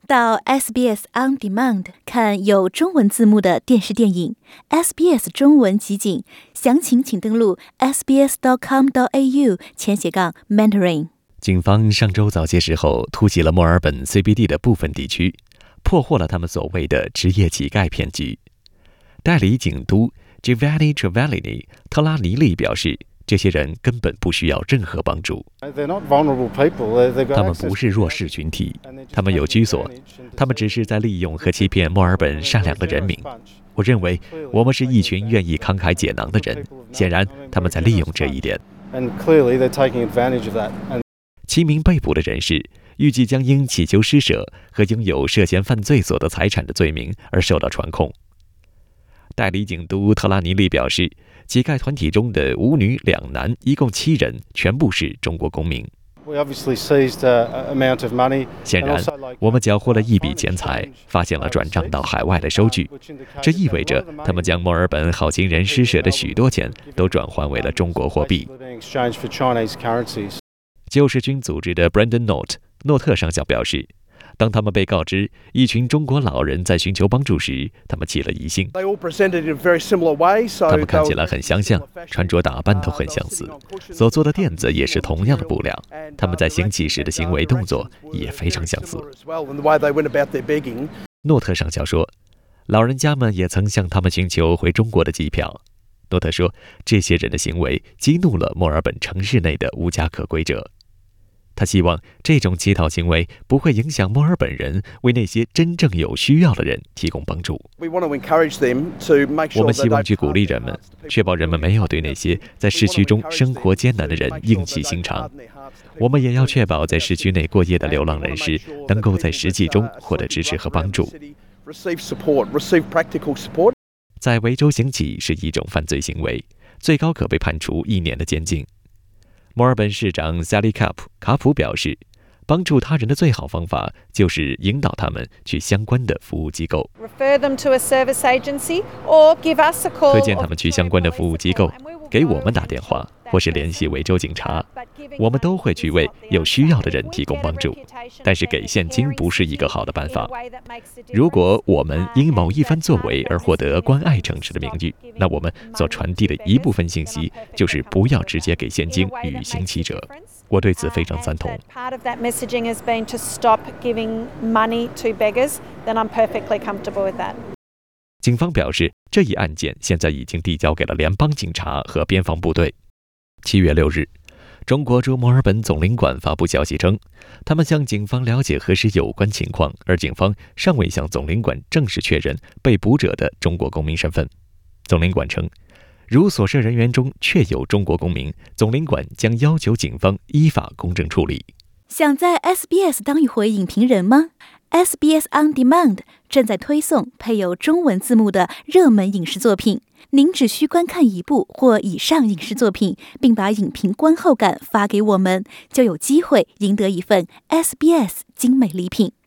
到 SBS On Demand 看有中文字幕的电视电影 SBS 中文集锦，详情请登录 sbs.com.au/Mandarin。 警方上周早些时候突袭了墨尔本 CBD 的部分地区，破获了他们所谓的职业乞丐骗局。代理警督 Giovanni Travaglini 特拉尼利表示，这些人根本不需要任何帮助。他们不是弱势群体，他们有居所，他们只是在利用和欺骗墨尔本善良的人民。我认为我们是一群愿意慷慨解囊的人，显然他们在利用这一点。7名被捕的人士预计将因乞求施舍和拥有涉嫌犯罪所得财产的罪名而受到传控。代理警督特拉尼利表示，乞丐团体中的5女2男，一共7人，全部是中国公民。显然，我们缴获了一笔钱财，发现了转账到海外的收据，这意味着他们将墨尔本好心人施舍的许多钱都转换为了中国货币。救世军组织的 Brendan Note 诺特上校表示，当他们被告知一群中国老人在寻求帮助时，他们起了疑心。他们看起来很相像，穿着打扮都很相似，所做的垫子也是同样的布料，他们在行乞时的行为动作也非常相似。诺特上校说，老人家们也曾向他们寻求回中国的机票。诺特说，这些人的行为激怒了墨尔本城市内的无家可归者。他希望这种乞讨行为不会影响墨尔本人为那些真正有需要的人提供帮助。我们希望去鼓励人们，确保人们没有对那些在市区中生活艰难的人硬起心肠。我们也要确保在市区内过夜的流浪人士能够在实际中获得支持和帮助。在维州行乞是一种犯罪行为，最高可被判处1年的监禁。墨尔本市长 Sally 卡普表示，帮助他人的最好方法就是引导他们去相关的服务机构，推荐他们去相关的服务机构，给我们打电话，或是联系维州警察，我们都会去为有需要的人提供帮助。但是给现金不是一个好的办法。如果我们因某一番作为而获得关爱城市的名誉，那我们所传递的一部分信息就是不要直接给现金与行乞者。我对此非常赞同。警方表示，这一案件现在已经递交给了联邦警察和边防部队。7月6日，中国驻墨尔本总领馆发布消息称，他们向警方了解核实有关情况，而警方尚未向总领馆正式确认被捕者的中国公民身份。总领馆称，如所涉人员中确有中国公民，总领馆将要求警方依法公正处理。 想在 SBS 当一回影评人吗？ SBS On Demand 正在推送配有中文字幕的热门影视作品，您只需观看一部或以上影视作品，并把影评观后感发给我们，就有机会赢得一份 SBS 精美礼品。